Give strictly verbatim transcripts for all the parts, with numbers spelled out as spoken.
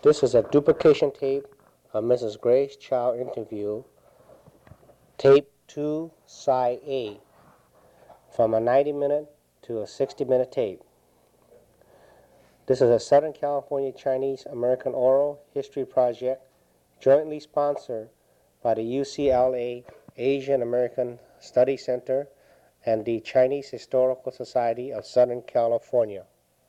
This is a duplication tape of Missus Grace Chow interview, tape two, side A, from a ninety minute to a sixty minute tape. This is a Southern California Chinese American Oral History Project jointly sponsored by the U C L A Asian American Study Center and the Chinese Historical Society of Southern California.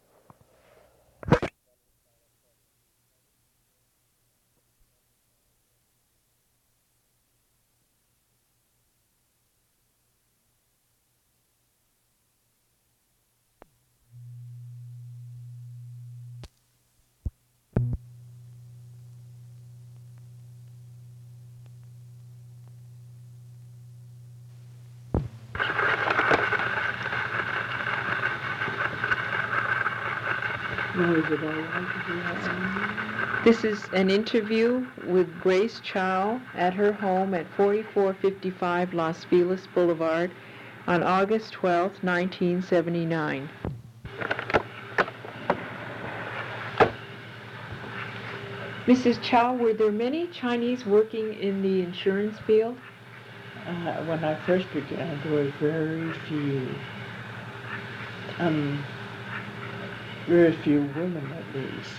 This is an interview with Grace Chow at her home at forty-four fifty-five Los Feliz Boulevard on August twelfth, nineteen seventy-nine. Missus Chow, were there many Chinese working in the insurance field? Uh, when I first began, there were very few. Um, very few women, at least.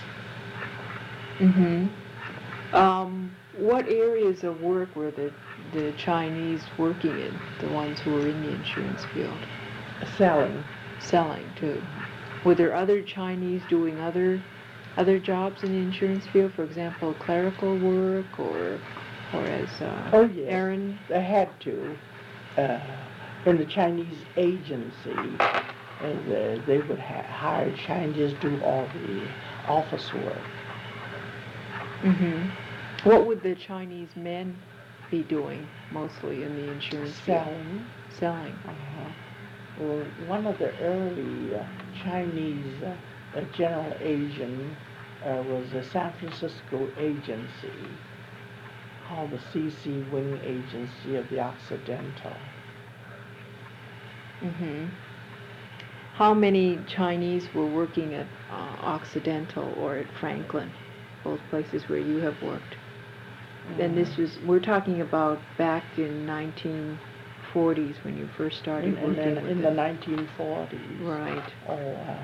Mm-hmm. Um, what areas of work were the, the Chinese working in, the ones who were in the insurance field? Selling. Selling, too. Were there other Chinese doing other other jobs in the insurance field, for example, clerical work or or as uh, oh, yes. errand? They had to. Uh, in the Chinese agency, uh, the, they would ha- hire Chinese to do all the office work. Mm-hmm. What would the Chinese men be doing mostly in the insurance field? Selling. Selling. Uh-huh. Well, one of the early uh, Chinese uh, uh, general agent uh, was the San Francisco agency called the C C Wing Agency of the Occidental. Mm-hmm. How many Chinese were working at uh, Occidental or at Franklin, both places where you have worked? Mm. And this was, we're talking about back in nineteen forties when you first started in, working in, with in it. the nineteen forties. Right. Oh, uh,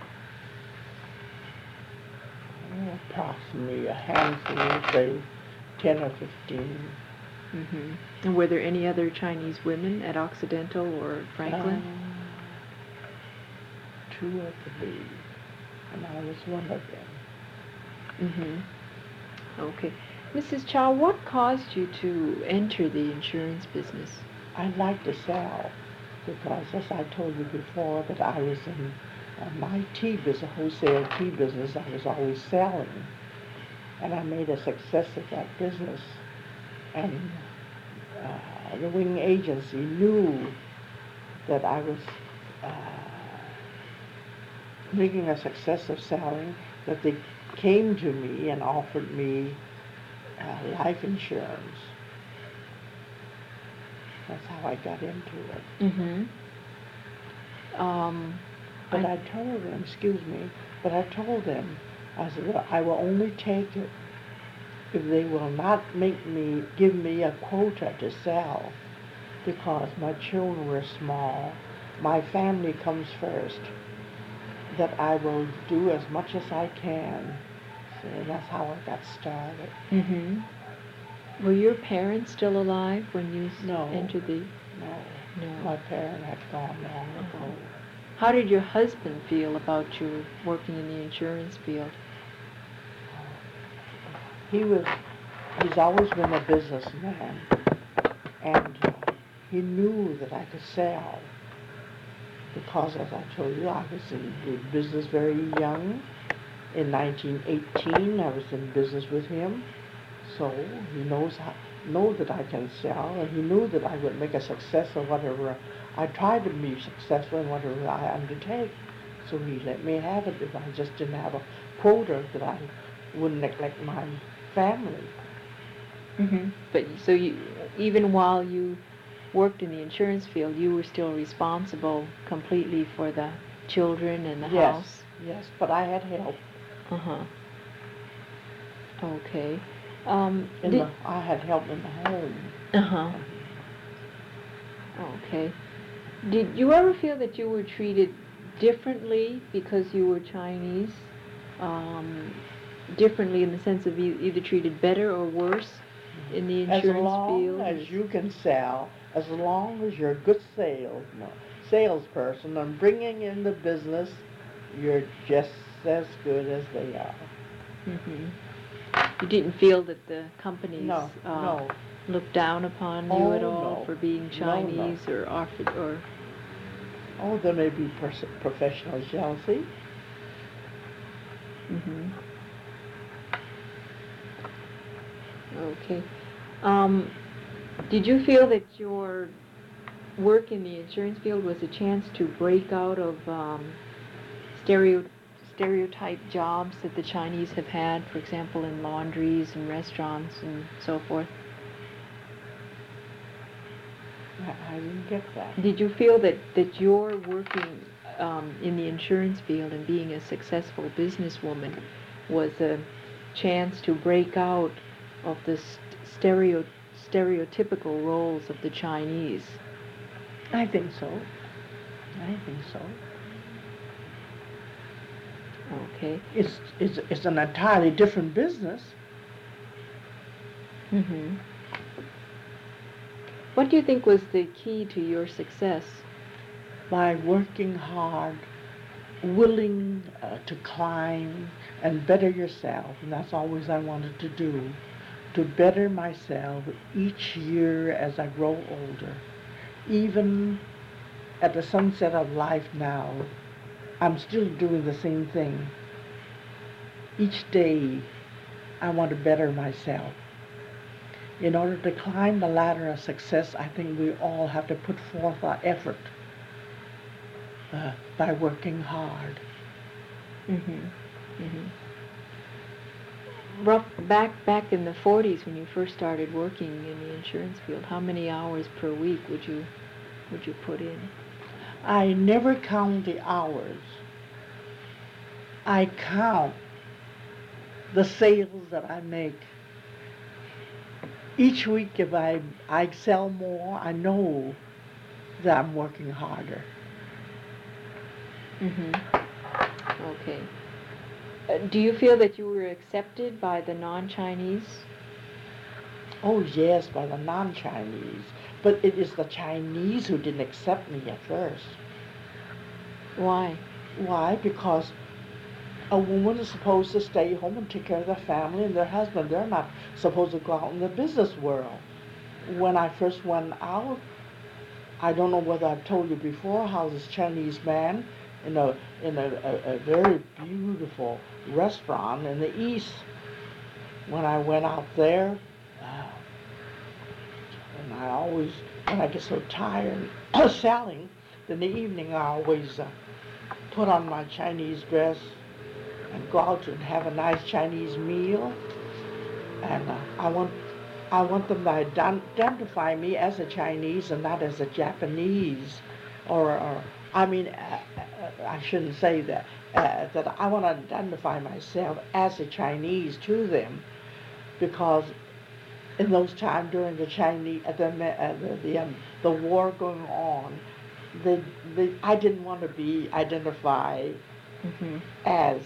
oh, approximately a handful, say ten or fifteen. Mm-hmm. And were there any other Chinese women at Occidental or Franklin? Um, two or three, and I was one of them. Mm-hmm. Okay. Missus Chow, what caused you to enter the insurance business? I like to sell because, as I told you before, that I was in uh, my tea business, wholesale tea business. I was always selling, and I made a success of that business. And uh, the wing agency knew that I was uh, making a success of selling, that they came to me and offered me uh, life insurance. That's how I got into it. Mm-hmm. Um, but I, I told them, excuse me, but I told them, I said, well, I will only take it if they will not make me, give me a quota to sell, because my children were small, my family comes first, that I will do as much as I can. So that's how I got started. Mm-hmm. Were your parents still alive when you no, entered the... No, no. My parents had gone long uh-huh. ago. How did your husband feel about you working in the insurance field? He was, he's always been a businessman, and uh, he knew that I could sell, because, as I told you, I was in the business very young. In nineteen eighteen, I was in business with him, so he knows how, know that I can sell, and he knew that I would make a success of whatever. I tried to be successful in whatever I undertake, so he let me have it if I just didn't have a quota, that I wouldn't neglect my family. Mm-hmm. But so you, even while you worked in the insurance field, you were still responsible completely for the children and the yes, house? Yes, but I had help. Uh-huh. Okay. Um, In did, the, I had help in the home. uh-huh. Okay. Did you ever feel that you were treated differently because you were Chinese? Um, differently in the sense of e- either treated better or worse in the As insurance long field? as Is- you can sell, as long as you're a good sales salesperson and bringing in the business, you're just as good as they are. Mhm. You didn't feel that the companies No, uh, no. looked down upon you at Oh, all no. for being No, no. Chinese or offered or. Oh, there may be pers- professional jealousy. Mhm. Okay. Um, did you feel that your work in the insurance field was a chance to break out of um, stereo stereotype jobs that the Chinese have had, for example, in laundries and restaurants and so forth? I, I didn't get that. Did you feel that, that your working um, in the insurance field and being a successful businesswoman was a chance to break out of the st- stereo, stereotypical roles of the Chinese? I think so. I think so. Okay. It's, it's, it's an entirely different business. Mm-hmm. What do you think was the key to your success? By working hard, willing uh, to climb and better yourself, and that's always I wanted to do, to better myself each year as I grow older. Even at the sunset of life now, I'm still doing the same thing. Each day, I want to better myself. In order to climb the ladder of success, I think we all have to put forth our effort uh, by working hard. Mm-hmm. Mm-hmm. Rough, back back in the forties when you first started working in the insurance field, how many hours per week would you would you put in? I never count the hours. I count the sales that I make. Each week, if I, I sell more, I know that I'm working harder. Mm-hmm. Okay. Uh, do you feel that you were accepted by the non-Chinese? Oh, yes, by the non-Chinese. But it is the Chinese who didn't accept me at first. Why? Why? Because a woman is supposed to stay home and take care of their family and their husband. They're not supposed to go out in the business world. When I first went out, I don't know whether I've told you before how this Chinese man in a in a, a, a very beautiful restaurant in the east. When I went out there, uh, and I always, when I get so tired selling, in the evening I always uh, put on my Chinese dress and go out and have a nice Chinese meal. And uh, I want I want them to identify me as a Chinese and not as a Japanese, or, or I mean, uh, uh, I shouldn't say that. Uh, that I want to identify myself as a Chinese to them, because in those times during the Chinese, uh, the uh, the the, um, the war going on, the, the I didn't want to be identified Mm-hmm. as.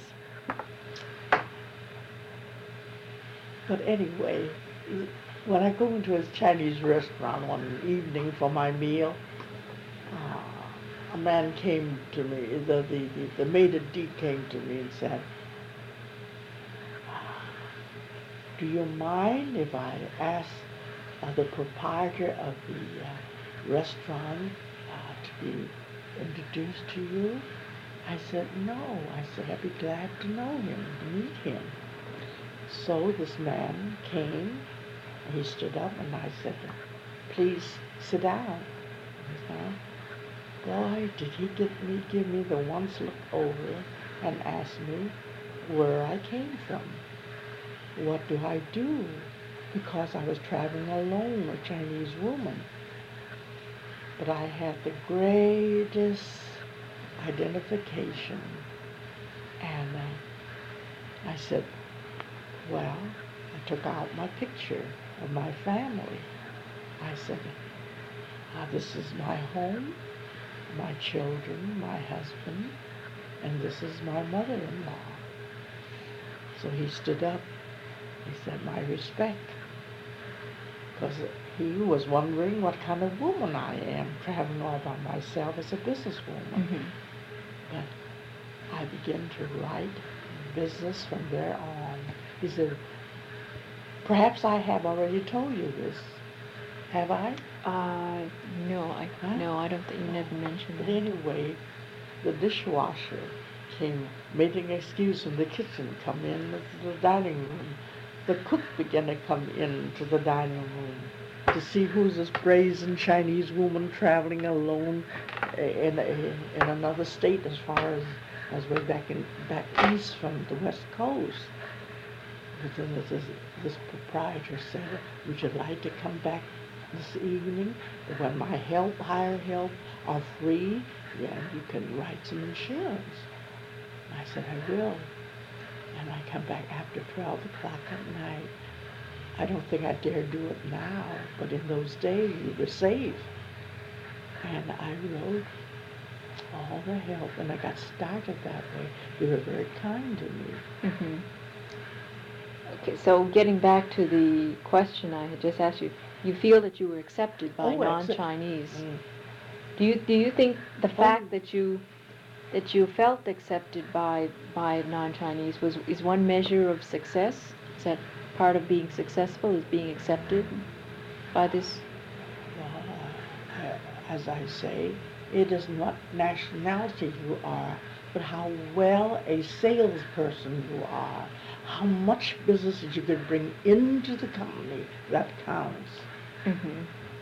But anyway, when I go into a Chinese restaurant one evening for my meal, uh, a man came to me, the, the, the, the maître d' came to me and said, do you mind if I ask uh, the proprietor of the uh, restaurant uh, to be introduced to you? I said, no. I said, I'd be glad to know him, to meet him. So this man came, and he stood up, and I said, please sit down. He said, boy, did he give me, give me the once look over and ask me where I came from. What do I do? Because I was traveling alone, a Chinese woman. But I had the greatest identification. And uh, I said, well, took out my picture of my family. I said, ah, this is my home, my children, my husband, and this is my mother-in-law. So he stood up. He said, my respect. Because he was wondering what kind of woman I am, traveling all by myself as a businesswoman. Mm-hmm. But I began to write business from there on. He said, perhaps I have already told you this. Have I? Uh, no, I Huh? no, I don't think you never mentioned But that. anyway, the dishwasher came, made an excuse in the kitchen, come in to the dining room. The cook began to come into the dining room to see who's this brazen Chinese woman traveling alone in, in, in another state as far as, as way back in back east from the west coast. But then this, this proprietor said, would you like to come back this evening when my help, hired help, are free? Yeah, you can write some insurance. I said, I will. And I come back after twelve o'clock at night. I don't think I dare do it now, but in those days you were safe. And I wrote all the help, and I got started that way. They were very kind to me. Mm-hmm. Okay, so getting back to the question I had just asked you, you feel that you were accepted by Oh, accept- non-Chinese. Mm. Do you do you think the Oh. fact that you that you felt accepted by by non-Chinese was is one measure of success? Is that part of being successful, is being accepted by this? Well, uh, as I say, it is not nationality you are, but how well a salesperson you are, how much business you can bring into the company that counts. Mm-hmm.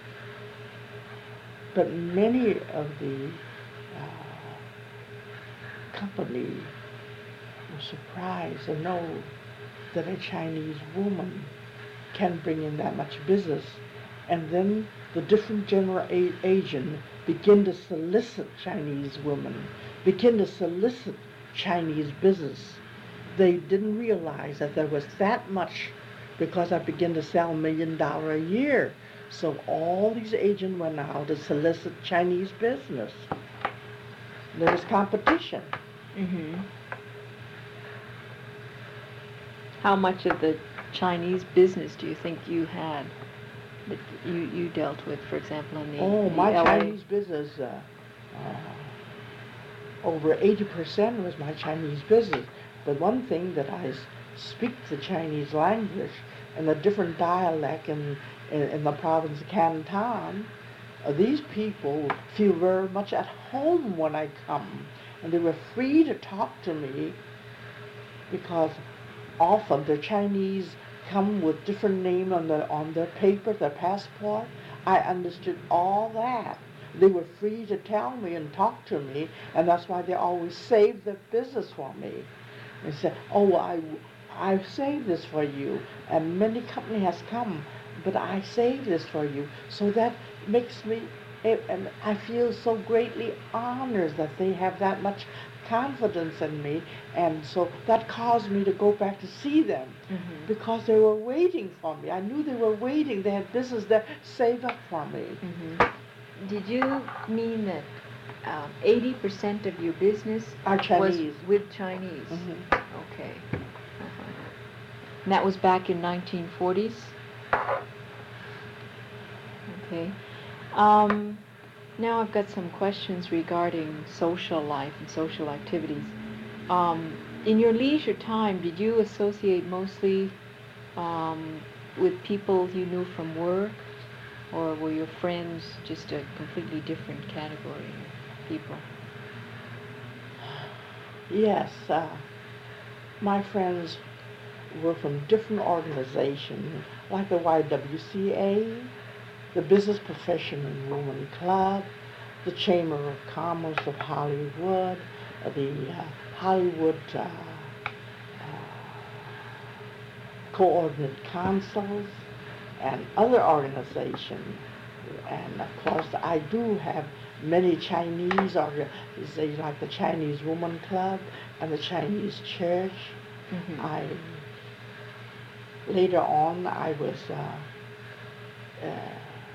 But many of the uh, company were surprised to know that a Chinese woman can bring in that much business. And then the different general a- agent begin to solicit Chinese women, begin to solicit Chinese business. They didn't realize that there was that much because I began to sell a million dollar a year. So all these agents went out to solicit Chinese business. There was competition. Mm-hmm. How much of the Chinese business do you think you had that you, you dealt with, for example, in the, Oh, the my L A? Chinese business, uh, uh, over eighty percent was my Chinese business. But one thing that I s- speak the Chinese language and a different dialect in, in, in the province of Canton, uh, these people feel very much at home when I come. And they were free to talk to me because often the Chinese come with different name on their on their paper, their passport. I understood all that. They were free to tell me and talk to me, and that's why they always saved their business for me. They said, "Oh, I, I've saved this for you," and many company has come, but I saved this for you. So that makes me, and I feel so greatly honored that they have that much confidence in me, and so that caused me to go back to see them Mm-hmm. because they were waiting for me. I knew they were waiting. They had business there saved up for me. Mm-hmm. Did you mean that um, eighty percent of your business Are was Chinese. with Chinese? Mhm. Okay. Uh-huh. And that was back in nineteen forties? Okay. Um, now I've got some questions regarding social life and social activities. Um, in your leisure time, did you associate mostly um, with people you knew from work, or were your friends just a completely different category of people? Yes, uh, my friends were from different organizations, like the Y W C A, the Business Professional Women Club, the Chamber of Commerce of Hollywood, uh, the uh, Hollywood uh, uh, Coordinate Councils, and other organizations. And of course, I do have many Chinese organizations, like the Chinese Woman Club and the Chinese Church. Mm-hmm. I later on, I was uh, uh,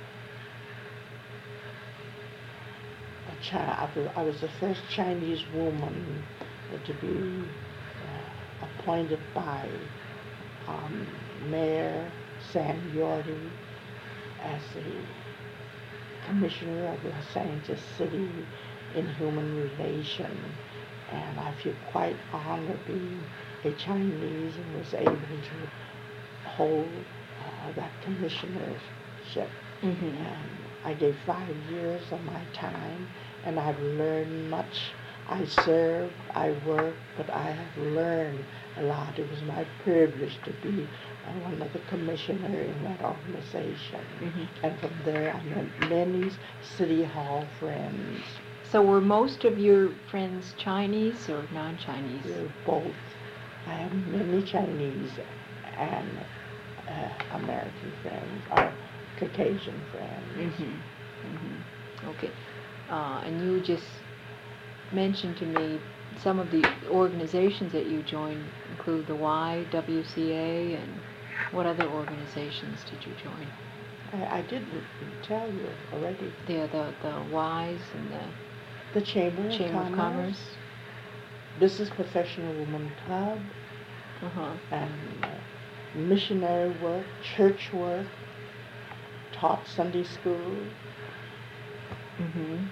a chi- I was, I was the first Chinese woman to be uh, appointed by um, Mayor Sam Yorty as the Commissioner of Los Angeles City in Human Relation. And I feel quite honored being a Chinese and was able to hold uh, that commissionership. Mm-hmm. And I gave five years of my time, and I've learned much. I serve, I work, but I have learned a lot. It was my privilege to be uh, one of the commissioners in that organization. Mm-hmm. And from there, I met many City Hall friends. So were most of your friends Chinese or non-Chinese? They're both. I have many Chinese and uh, American friends, or Caucasian friends. Mm-hmm. Mm-hmm. Okay. Uh, and you just mentioned to me some of the organizations that you joined include the Y W C A, and what other organizations did you join? I, I did tell you already. The the the Y's and the The Chamber, Chamber of, of Commerce, Commerce. Business Professional Women Club, Uh-huh. and uh, missionary work, church work, taught Sunday school. Mm-hmm.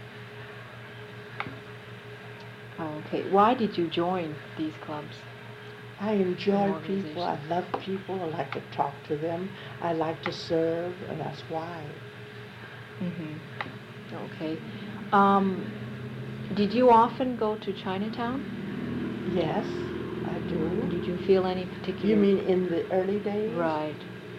Okay. Why did you join these clubs? I enjoy An people. I organization. love people. I like to talk to them. I like to serve, and that's why. Mm-hmm. Okay. Um, did you often go to Chinatown? Yes, I do. Did you feel any particular... You mean in the early days? Right.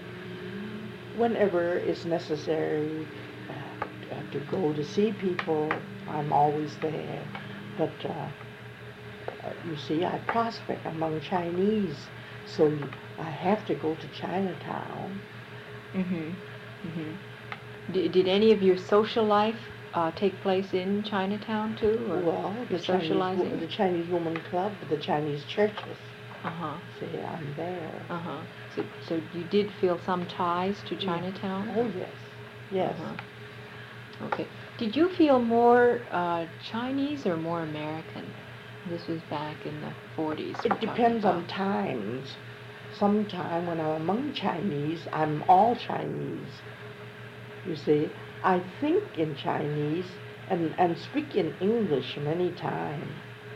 Whenever it's necessary uh, to go to see people, I'm always there. But uh, you see, I prospect among Chinese, so you, I have to go to Chinatown. Mm-hmm. Mm-hmm. D- did any of your social life uh, take place in Chinatown too? Or Well, the your Chinese, socializing? wo- the Chinese Woman Club, the Chinese churches. Uh-huh. See, I'm there. Uh-huh. So, so you did feel some ties to Chinatown? Oh, yes. Yes. Uh-huh. Okay. Did you feel more uh, Chinese or more American? This was back in the forties. It depends on times. Sometime when I'm among Chinese, I'm all Chinese. You see, I think in Chinese and, and speak in English many times.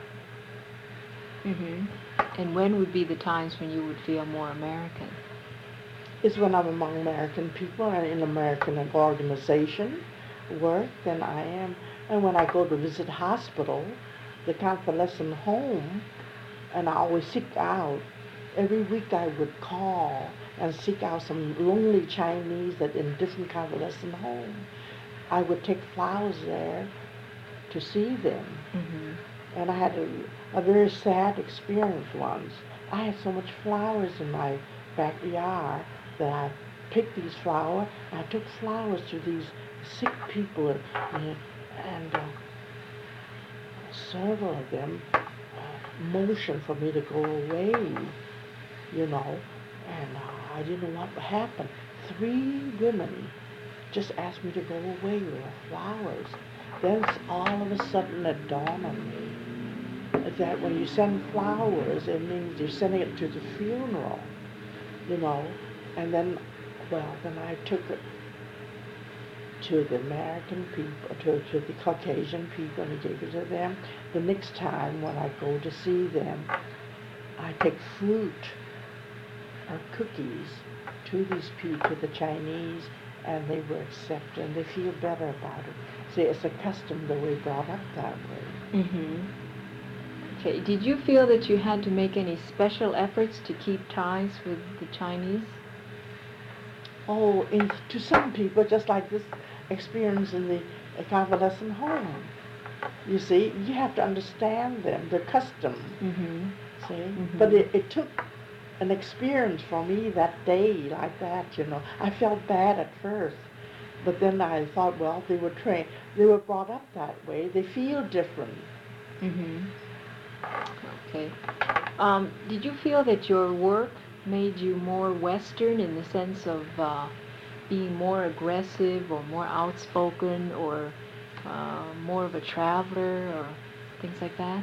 Mm-hmm. And when would be the times when you would feel more American? It's when I'm among American people and in American organization work than I am. And when I go to visit hospital, the convalescent home, and I always seek out, every week I would call and seek out some lonely Chinese that in different convalescent home. I would take flowers there to see them. Mm-hmm. And I had a, a very sad experience once. I had so much flowers in my backyard that I picked these flowers. I took flowers to these sick people, and, and uh, several of them uh, motioned for me to go away, you know, and uh, I didn't know what happened. Three women just asked me to go away with the flowers. Then all of a sudden it dawned on me that when you send flowers, it means you're sending it to the funeral, you know. And then, well, then I took it to the American people, to, to the Caucasian people, and gave it to them. The next time when I go to see them, I take fruit or cookies to these people, to the Chinese, and they were accepted, and they feel better about it. See, it's a custom that we brought up that way. Mm-hmm. Okay. Did you feel that you had to make any special efforts to keep ties with the Chinese? Oh, in, to some people, just like this experience in the uh, convalescent home. You see, you have to understand them, their custom. Mm-hmm. See, Mm-hmm. but it, it took an experience for me that day like that. You know, I felt bad at first, but then I thought, well, they were trained, they were brought up that way. They feel different. Mm-hmm. Okay. Um, did you feel that your work made you more Western in the sense of uh, being more aggressive or more outspoken or uh, more of a traveler or things like that?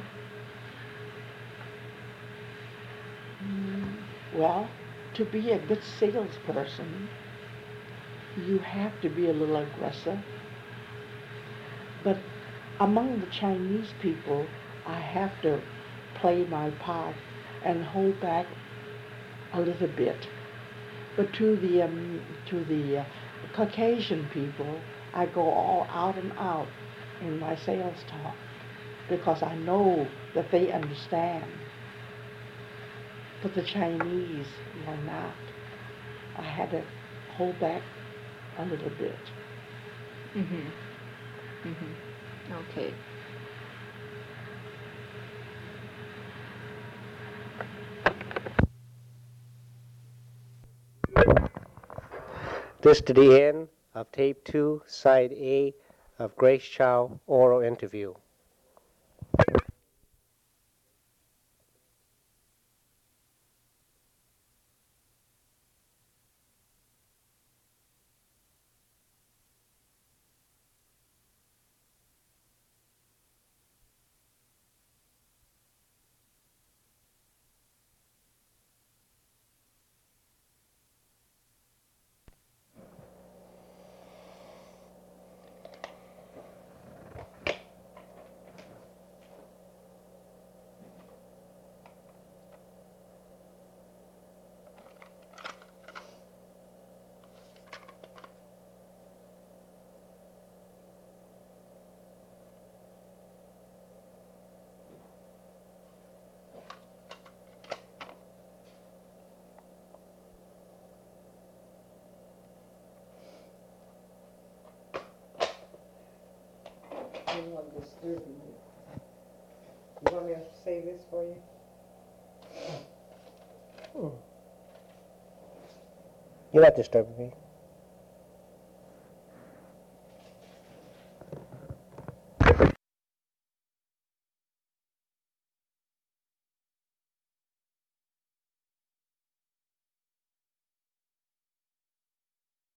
Mm, well, to be a good salesperson, you have to be a little aggressive. But among the Chinese people, I have to play my part and hold back a little bit. But to the um, to the uh, Caucasian people, I go all out and out in my sales talk because I know that they understand. But the Chinese were not. I had to hold back a little bit. Mm-hmm. Mm-hmm. Okay. This to the end of tape two, side A of Grace Chow oral interview. I'm not disturbing you. You want me to say this for you? You're not disturbing me.